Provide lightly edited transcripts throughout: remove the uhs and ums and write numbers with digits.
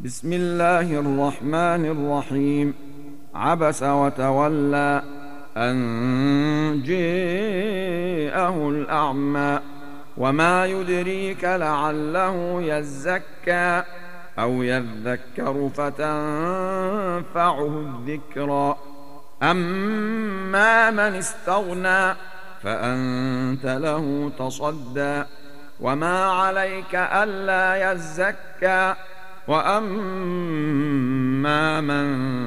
بسم الله الرحمن الرحيم. عبس وتولى أن جاءه الأعمى وما يدريك لعله يزكى أو يذكر فتنفعه الذكرى. أما من استغنى فأنت له تصدى وما عليك ألا يزكى. وأما من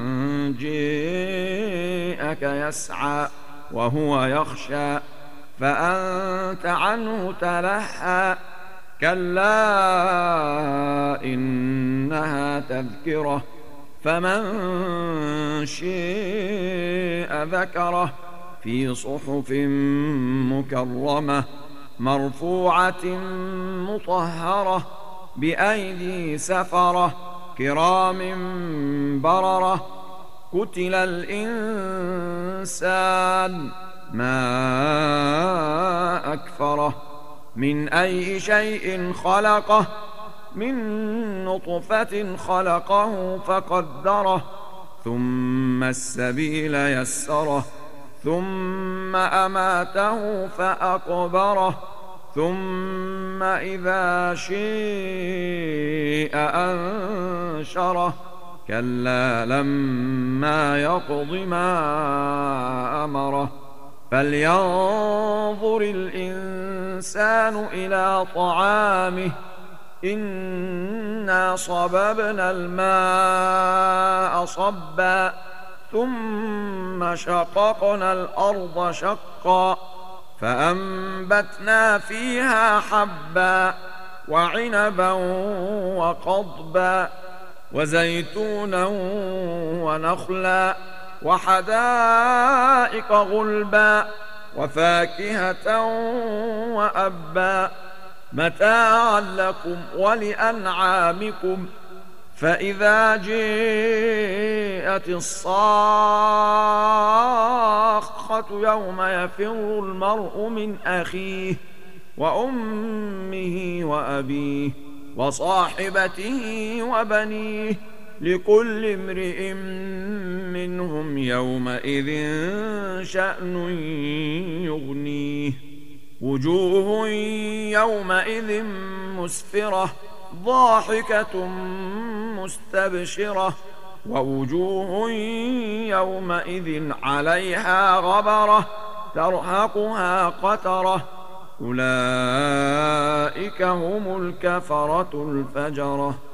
جاءك يسعى وهو يخشى فأنت عنه تلهى. كلا إنها تذكرة فمن شاء ذكره في صحف مكرمة مرفوعة مطهرة بأيدي سفرة كرام بررة. قتل الإنسان ما أكفره من أي شيء خلقه من نطفة خلقه فقدره ثم السبيل يسره ثم أماته فأقبره ثم إذا شاء أنشره. كلا لما يقض ما أمره. فلينظر الإنسان إلى طعامه إنا صببنا الماء صبا ثم شققنا الأرض شقا فأنبتنا فيها حبا وعنبا وقضبا وزيتونا ونخلا وحدائق غلبا وفاكهة وأبا متاعا لكم ولأنعامكم. فإذا جاءت الصاخة يوم يفر المرء من أخيه وأمه وأبيه وصاحبته وبنيه لكل امرئ منهم يومئذ شأن يغنيه. وجوه يومئذ مسفرة ضاحكة مستبشرة ووجوه يومئذ عليها غبرة ترهقها قترة أولئك هم الكفرة الفجرة.